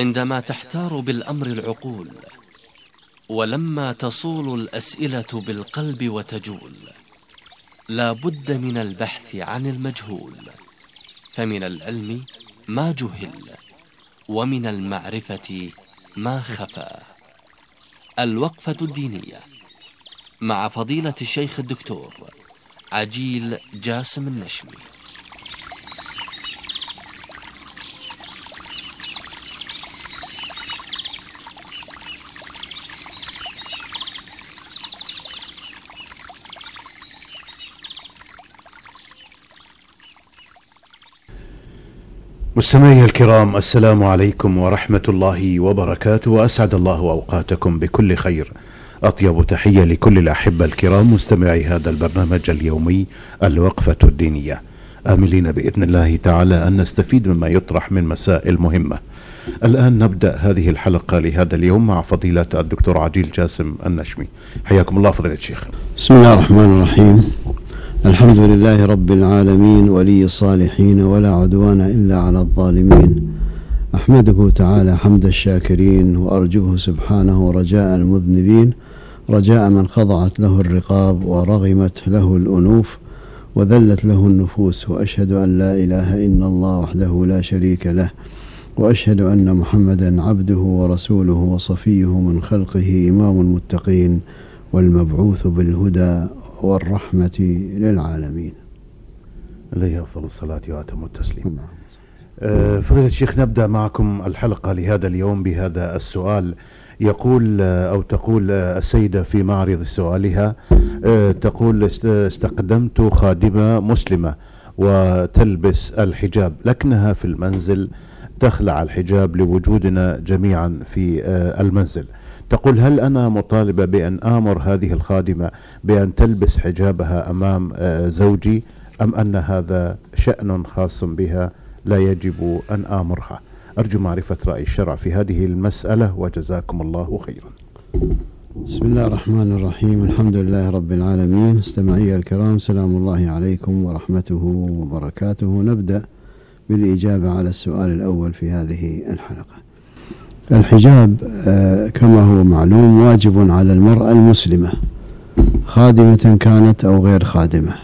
عندما تحتار بالأمر العقول، ولما تصول الأسئلة بالقلب وتجول، لا بد من البحث عن المجهول، فمن العلم ما جهل، ومن المعرفة ما خفى. الوقفة الدينية مع فضيلة الشيخ الدكتور عجيل جاسم النشمي. مستمعي الكرام، السلام عليكم ورحمة الله وبركاته، وأسعد الله أوقاتكم بكل خير. أطيب تحية لكل الأحبة الكرام مستمعي هذا البرنامج اليومي الوقفة الدينية، آملين بإذن الله تعالى أن نستفيد مما يطرح من مسائل مهمة. الآن نبدأ هذه الحلقة لهذا اليوم مع فضيلة الدكتور عجيل جاسم النشمي. حياكم الله فضيلة الشيخ. بسم الله الرحمن الرحيم. الحمد لله رب العالمين، ولي الصالحين، ولا عدوان إلا على الظالمين. أحمده تعالى حمد الشاكرين، وأرجوه سبحانه رجاء المذنبين، رجاء من خضعت له الرقاب ورغمت له الأنوف وذلت له النفوس. وأشهد أن لا إله إلا الله وحده لا شريك له، وأشهد أن محمدا عبده ورسوله وصفيه من خلقه، إمام المتقين والمبعوث بالهدى والرحمة للعالمين. عليه أفضل الصلاة وأتم التسليم. فضيلة الشيخ، نبدأ معكم الحلقة لهذا اليوم بهذا السؤال. يقول أو تقول السيدة في معرض سؤالها، تقول: استقدمت خادمة مسلمة وتلبس الحجاب، لكنها في المنزل تخلع الحجاب لوجودنا جميعا في المنزل. تقول: هل أنا مطالبة بأن آمر هذه الخادمة بأن تلبس حجابها أمام زوجي، أم أن هذا شأن خاص بها لا يجب أن آمرها؟ أرجو معرفة رأي الشرع في هذه المسألة، وجزاكم الله خيرا. بسم الله الرحمن الرحيم. الحمد لله رب العالمين. مستمعي الكرام، سلام الله عليكم ورحمته وبركاته. نبدأ بالإجابة على السؤال الأول في هذه الحلقة. الحجاب كما هو معلوم واجب على المرأة المسلمة، خادمة كانت أو غير خادمة،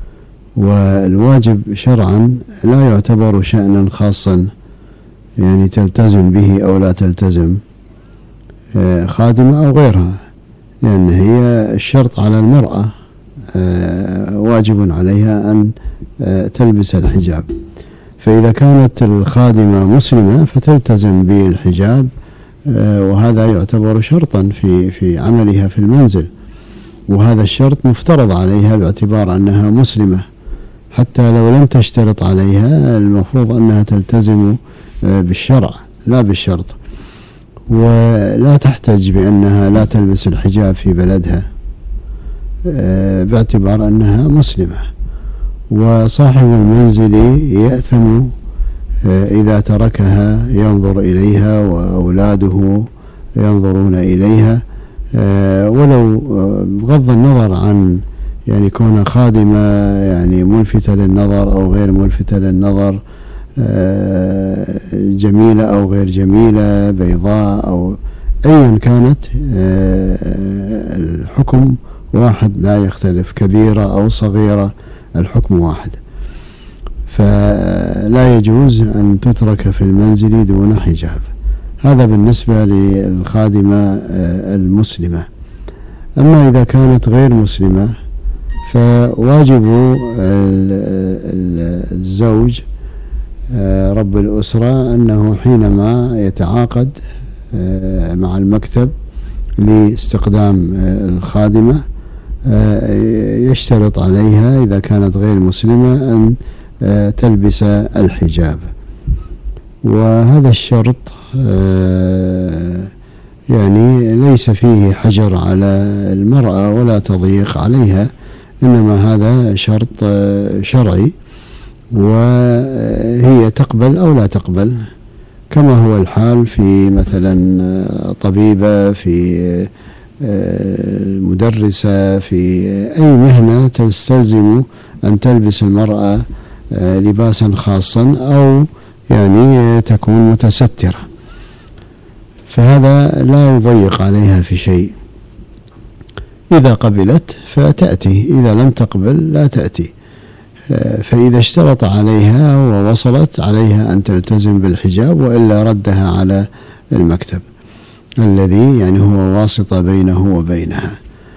والواجب شرعا لا يعتبر شأنا خاصا يعني تلتزم به أو لا تلتزم، خادمة أو غيرها، لأن هي الشرط على المرأة واجب عليها أن تلبس الحجاب. فإذا كانت الخادمة مسلمة فتلتزم بالحجاب، وهذا يعتبر شرطا في عملها في المنزل، وهذا الشرط مفترض عليها باعتبار أنها مسلمة، حتى لو لم تشترط عليها المفروض أنها تلتزم بالشرع لا بالشرط، ولا تحتج بأنها لا تلبس الحجاب في بلدها باعتبار أنها مسلمة. وصاحب المنزل يأثم إذا تركها ينظر إليها وأولاده ينظرون إليها، ولو بغض النظر عن يعني كون خادمة يعني ملفتة للنظر أو غير ملفتة للنظر، جميلة أو غير جميلة، بيضاء أو أيا كانت، الحكم واحد لا يختلف، كبيرة أو صغيرة الحكم واحد. فلا يجوز أن تترك في المنزل دون حجاب. هذا بالنسبة للخادمة المسلمة. أما إذا كانت غير مسلمة فواجب الزوج رب الأسرة أنه حينما يتعاقد مع المكتب لاستخدام الخادمة يشترط عليها إذا كانت غير مسلمة أن تلبس الحجاب، وهذا الشرط يعني ليس فيه حجر على المرأة ولا تضييق عليها، إنما هذا شرط شرعي، وهي تقبل أو لا تقبل، كما هو الحال في مثلا طبيبة، في المدرسة، في أي مهنة تستلزم أن تلبس المرأة لباسا خاصا أو يعني تكون متسترة. فهذا لا يضيق عليها في شيء. إذا قبلت فتأتي، إذا لم تقبل لا تأتي. فإذا اشترط عليها ووصلت عليها أن تلتزم بالحجاب، وإلا ردها على المكتب الذي يعني هو واسطة بينه وبينها،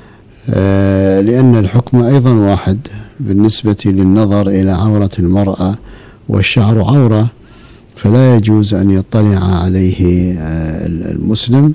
لأن الحكم أيضا واحد بالنسبة للنظر إلى عورة المرأة، والشعر عورة، فلا يجوز أن يطلع عليه المسلم.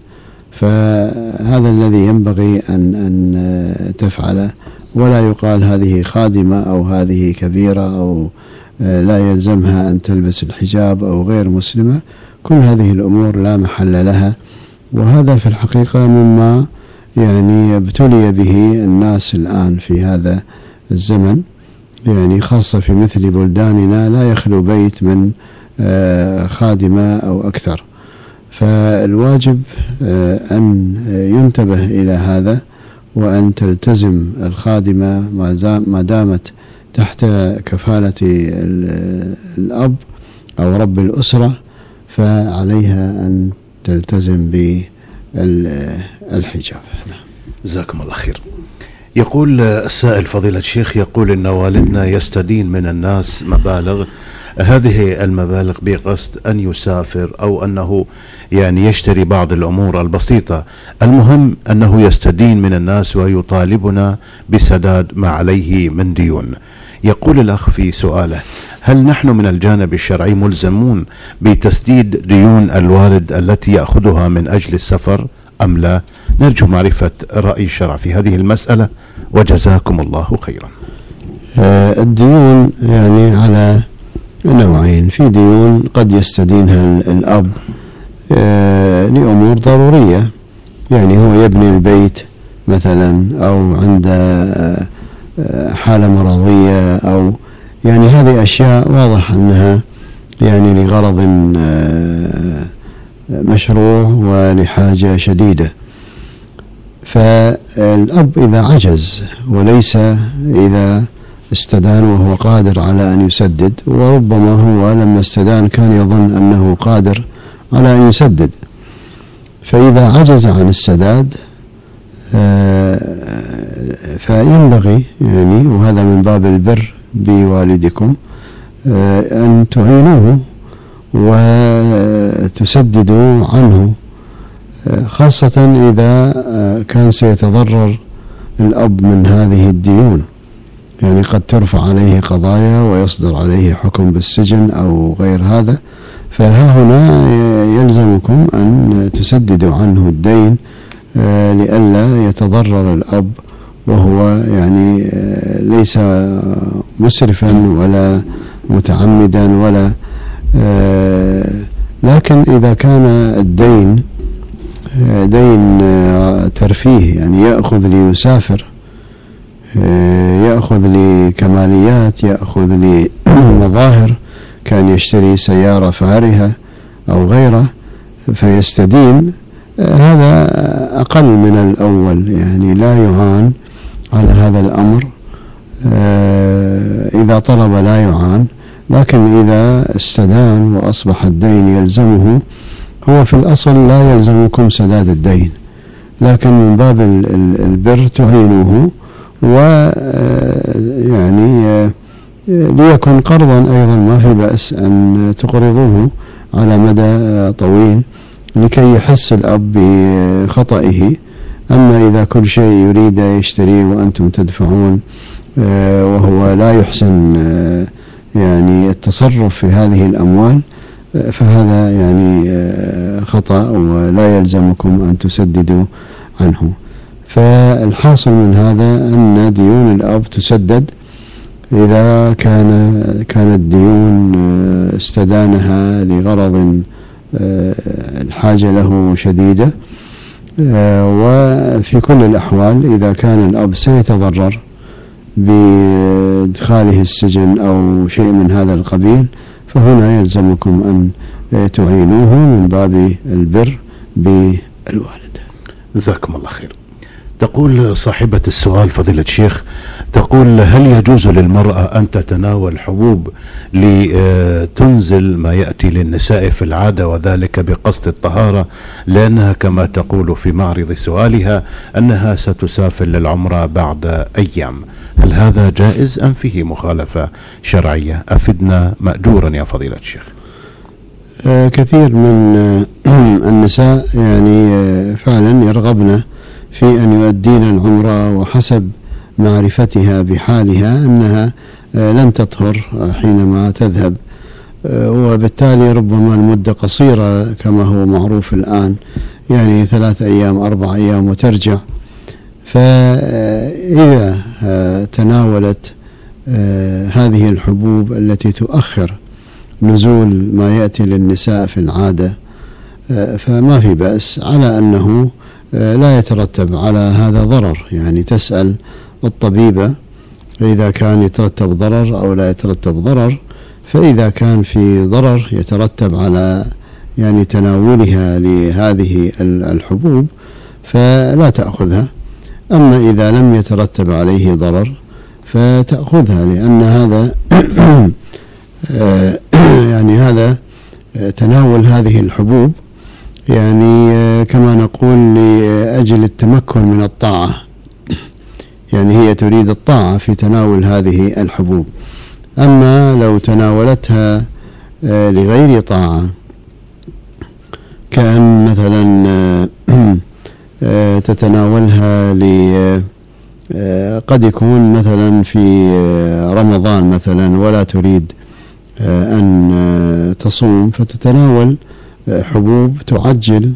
فهذا الذي ينبغي أن تفعله، ولا يقال هذه خادمة أو هذه كبيرة أو لا يلزمها أن تلبس الحجاب أو غير مسلمة. كل هذه الأمور لا محل لها، وهذا في الحقيقة مما يعني ابتلي به الناس الآن في هذا الزمن، يعني خاصة في مثل بلداننا لا يخلو بيت من خادمة أو أكثر. فالواجب أن ينتبه إلى هذا، وأن تلتزم الخادمة ما دامت تحت كفالة الأب أو رب الأسرة، فعليها أن تلتزم بالحجاب. جزاكم الله خير. يقول السائل فضيلة الشيخ، يقول إن والدنا يستدين من الناس مبالغ، هذه المبالغ بقصد أن يسافر أو أنه يعني يشتري بعض الأمور البسيطة، المهم أنه يستدين من الناس ويطالبنا بسداد ما عليه من ديون. يقول الأخ في سؤاله: هل نحن من الجانب الشرعي ملزمون بتسديد ديون الوالد التي يأخذها من أجل السفر أم لا؟ نرجو معرفة رأي الشرع في هذه المسألة، وجزاكم الله خيرا. الديون يعني على نوعين. في ديون قد يستدينها الأب لأمور ضرورية، يعني هو يبني البيت مثلا، أو عنده حالة مرضية، أو يعني هذه أشياء واضح أنها يعني لغرض مشروع ولحاجة شديدة. فالأب إذا عجز، وليس إذا استدان وهو قادر على أن يسدد، وربما هو لما استدان كان يظن أنه قادر على أن يسدد، فإذا عجز عن السداد فينبغي يعني، وهذا من باب البر بوالدكم، أن تعينوه وتسددوا عنه، خاصة إذا كان سيتضرر الأب من هذه الديون. يعني قد ترفع عليه قضايا ويصدر عليه حكم بالسجن أو غير هذا، فها هنا يلزمكم أن تسددوا عنه الدين لئلا يتضرر الأب، وهو يعني ليس مسرفا ولا متعمدا ولا لكن إذا كان الدين دين ترفيه، يعني يأخذ ليسافر، يأخذ لكماليات، يأخذ لمظاهر، كان يشتري سيارة فارهة أو غيره فيستدين، هذا أقل من الأول، يعني لا يعان على هذا الأمر. إذا طلب لا يعان، لكن إذا استدان وأصبح الدين يلزمه، هو في الأصل لا يلزمكم سداد الدين، لكن من باب البر تعينوه، ويعني ليكن قرضا أيضا ما في بأس أن تقرضوه على مدى طويل لكي يحس الأب بخطئه. أما إذا كل شيء يريد يشتريه وأنتم تدفعون وهو لا يحسن يعني التصرف في هذه الأموال، فهذا يعني خطأ ولا يلزمكم أن تسددوا عنه. فالحاصل من هذا أن ديون الأب تسدد إذا كانت ديون استدانها لغرض الحاجة له شديدة، وفي كل الأحوال إذا كان الأب سيتضرر بإدخاله السجن أو شيء من هذا القبيل، فهنا يلزمكم أن تعينوه من باب البر بالوالد. جزاكم الله خير. تقول صاحبة السؤال فضيلة الشيخ، تقول: هل يجوز للمرأة أن تتناول حبوب لتنزل ما يأتي للنساء في العادة وذلك بقصد الطهارة، لأنها كما تقول في معرض سؤالها أنها ستسافر للعمرة بعد أيام؟ هل هذا جائز أم فيه مخالفة شرعية؟ أفدنا مأجورا يا فضيلة الشيخ. كثير من النساء يعني فعلا يرغبن في أن يؤدين العمرة، وحسب معرفتها بحالها أنها لن تطهر حينما تذهب، وبالتالي ربما المدة قصيرة كما هو معروف الآن، يعني 3 أيام 4 أيام وترجع. فإذا تناولت هذه الحبوب التي تؤخر نزول ما يأتي للنساء في العادة فما في بأس، على أنه لا يترتب على هذا ضرر. يعني تسأل الطبيبة فإذا كان يترتب ضرر أو لا يترتب ضرر، فإذا كان في ضرر يترتب على يعني تناولها لهذه الحبوب فلا تأخذها، أما إذا لم يترتب عليه ضرر فتأخذها، لأن هذا يعني هذا تناول هذه الحبوب يعني كما نقول لأجل التمكن من الطاعة، يعني هي تريد الطاعة في تناول هذه الحبوب. أما لو تناولتها لغير طاعة، كأن مثلا تتناولها قد يكون مثلا في رمضان مثلا ولا تريد أن تصوم، فتتناول حبوب تعجل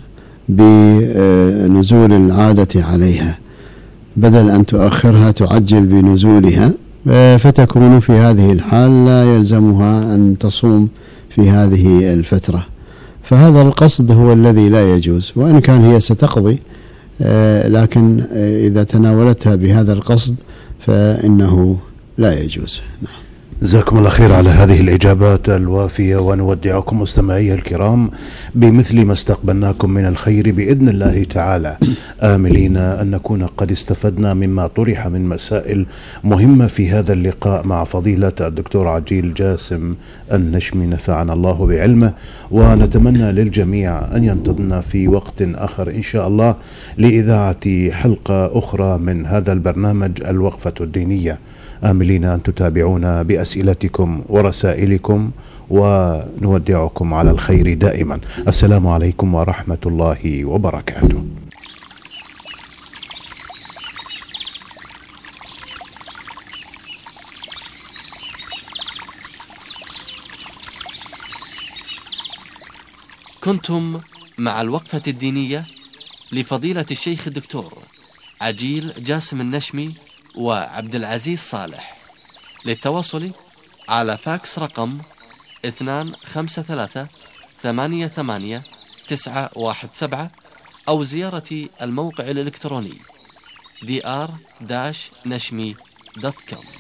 بنزول العادة عليها بدل أن تؤخرها تعجل بنزولها، فتكون في هذه الحال لا يلزمها أن تصوم في هذه الفترة. فهذا القصد هو الذي لا يجوز، وإن كان هي ستقضي، لكن إذا تناولتها بهذا القصد فإنه لا يجوز. جزاكم الله خير على هذه الإجابات الوافية، ونودعكم مستمعي الكرام بمثل ما استقبلناكم من الخير بإذن الله تعالى، آملين أن نكون قد استفدنا مما طرح من مسائل مهمة في هذا اللقاء مع فضيلة الدكتور عجيل جاسم النشمي، نفعنا الله بعلمه. ونتمنى للجميع أن ينتظرنا في وقت آخر إن شاء الله لإذاعة حلقة أخرى من هذا البرنامج الوقفة الدينية، آملين أن تتابعونا بأسئلتكم ورسائلكم، ونودعكم على الخير دائما. السلام عليكم ورحمة الله وبركاته. كنتم مع الوقفة الدينية لفضيلة الشيخ الدكتور عجيل جاسم النشمي وعبد العزيز صالح. للتواصل على فاكس رقم 253888917 أو زيارة الموقع الإلكتروني dr-nashmi.com.